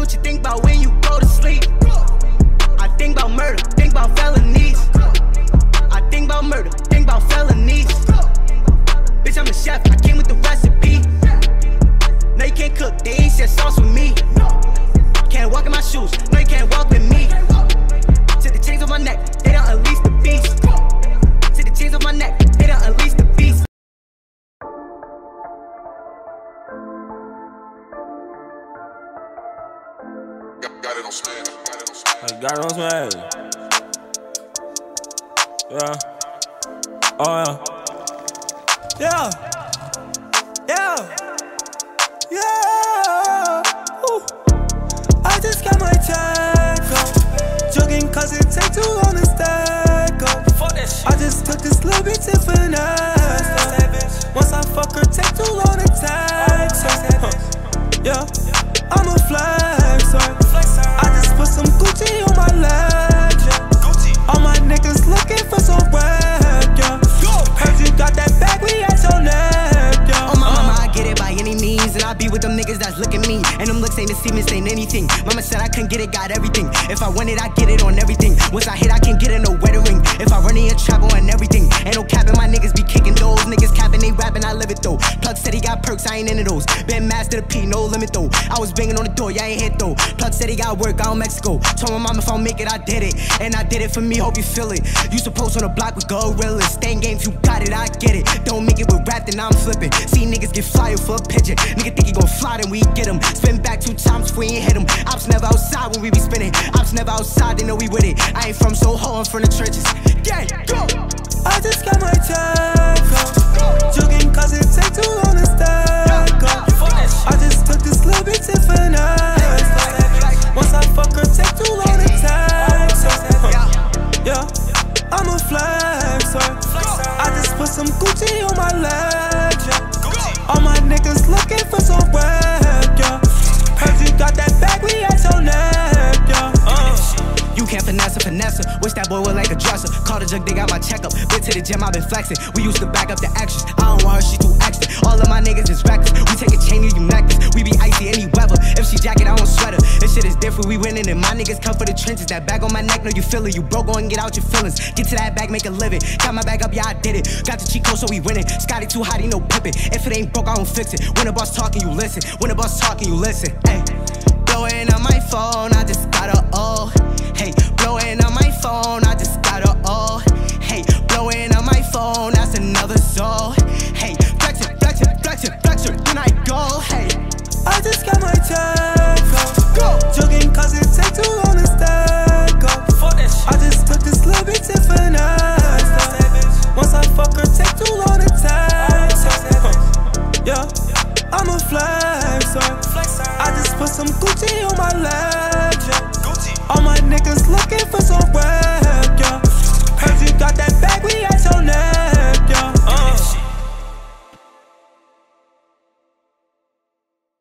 what you think about when you go to sleep. I think about murder, think about felonies. I think about murder, think about felonies. Bitch, I'm a chef, I came with the recipe. No, you can't cook, they ain't share sauce with me. Can't walk in my shoes, no, you can't walk with me. To the chains on my neck, they don't unleash the beast. To the chains on my neck, they don't unleash the beast. Got it on spin. I got it on spin. Yeah. Oh yeah. Yeah. Yeah. Yeah. Ooh. I just got my tag up. Jogging cause it take too long to stack up. I just took this little bit to finesse. Once I fuck her, take too long to tag. Yeah. I'm a flexer. I just put some Gucci on my leg. All my niggas looking for some work, yeah. Heard you got that bag, we at your neck, yeah. Oh my mama, I get it by any means. And I be with them niggas that's looking me. And them looks ain't the same, ain't anything. Mama said I couldn't get it, got everything. If I want it, I get it on everything. Once I hit, I can't get it, no wedding ring. If I run in travel and everything. Ain't no capping, my niggas be kicking those. Niggas capping, they rapping, I live it though. Plug said he got perks, I ain't into those. Been master the P, no limit though. I was banging on the door, yeah, I ain't hit though. Plug said he got work out in Mexico. Told my mama if I make it, I did it. And I did it for me, hope you feel it. You supposed on the block with gorillas. Stay in games, you got it, I get it. Don't make it with rap, then I'm flipping. See niggas get fired for a pigeon. Nigga think he gon' fly, then we get him. Spin back 2 times if we ain't hit him. Ops never outside when we be spinning. Ops never outside, they know we with it. I ain't from Soho, I'm from the trenches. Gang, go! I just got my tag up. Jogging cause it take too long to stack up. I just took this little bit to finesse. Once I fuck her, take too long to tag. Yeah, I'm a flexer. I just put some Gucci on my leg. All my niggas looking for some work, yeah. Heard you got that bag, we at your neck, yeah. You can't finesse her. Wish that boy was like a dresser. Call the jug, they got my checkup. Been to the gym, I been flexing. We used to back up the extras. I don't want her, she too extra. All of my niggas is reckless. We take a chain, you necklace. We be icy any weather. If she jacket, I won't sweat her. This shit is different, we winning. And my niggas come for the trenches. That bag on my neck, know you feel it. You broke, go and get out your feelings. Get to that bag, make a living. Got my bag up, yeah, I did it. Got the cheat code, so we winning. Scotty too hot, he no pippin'. If it ain't broke, I don't fix it. When the boss talking, you listen. When the boss talking, you listen. Hey, blowing on my phone, I just got a oh. Hey, blowing on my phone, I just got a oh. Hey, blowing on my phone, that's another soul. Hey, flex it, then I go. Hey, I just got my tag up. Jogging cause it take too long to stack up. I just took this little bit to finesse. Once I fuck her, take too long to tag. Yeah, I'm a flexer. I just put some Gucci on my leg. All my niggas looking for some work.